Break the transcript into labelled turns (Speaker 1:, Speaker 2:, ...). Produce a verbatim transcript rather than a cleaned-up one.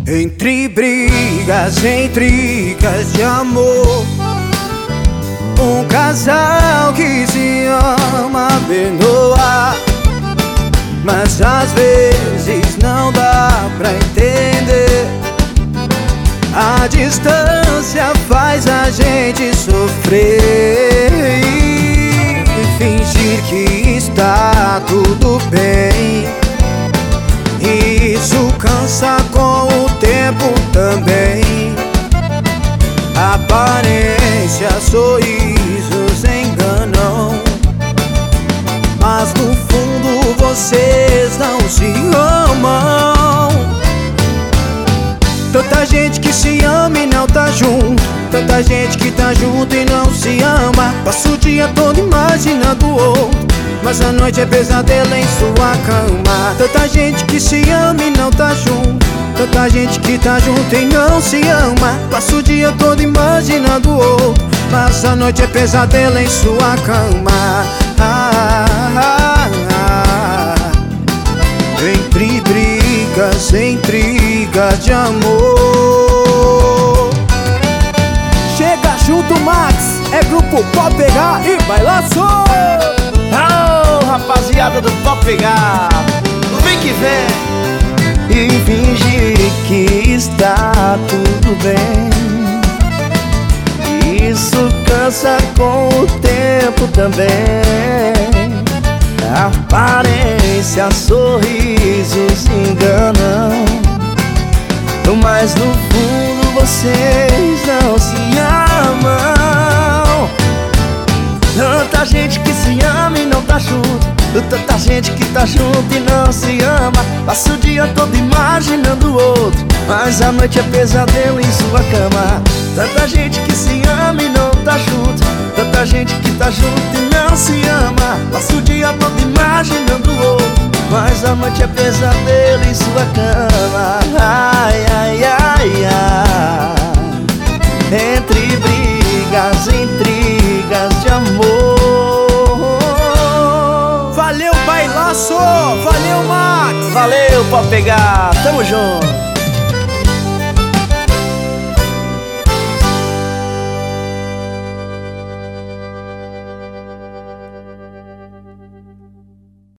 Speaker 1: Entre brigas, intrigas de amor, um casal que se ama perdoa, mas às vezes não dá pra entender. A distância faz a gente sofrer e fingir que está tudo bem. Isso cansa com o tempo também. Aparência, sorrisos enganam, mas no fundo vocês não se amam. Tanta gente que se ama e não tá junto, tanta gente que tá junto e não se ama. Passa o dia todo imaginando o outro, mas a noite é pesadelo em sua cama. Tanta gente que se ama e não tá junto, tanta gente que tá junto e não se ama. Passa o dia todo imaginando o outro, mas a noite é pesadelo em sua cama. Ah, ah, ah. Entre brigas, intrigas de amor. Chega junto, Max, é grupo Pode Pegar e vai lá só.
Speaker 2: Oh, rapaziada do Pode Pegar, vem que vem.
Speaker 3: E fingir que está tudo bem, isso cansa com o tempo também. Aparência, sorrisos enganam, mas no fundo vocês não se amam. Tanta gente que se ama e não tá junto, tanta gente que tá junto e não se ama. Passa o dia todo imaginando o outro, mas a noite é pesadelo em sua cama. Tanta gente que se ama e não tá junto, tanta gente que tá junto e não se ama. Passa o dia todo imaginando o outro, mas a noite é pesadelo em sua cama. Ai, ai, ai, ai. Entre brigas, intrigas de amor.
Speaker 1: Valeu, bailaço! Valeu, Max!
Speaker 2: Valeu, Pode Pegar, tamo junto.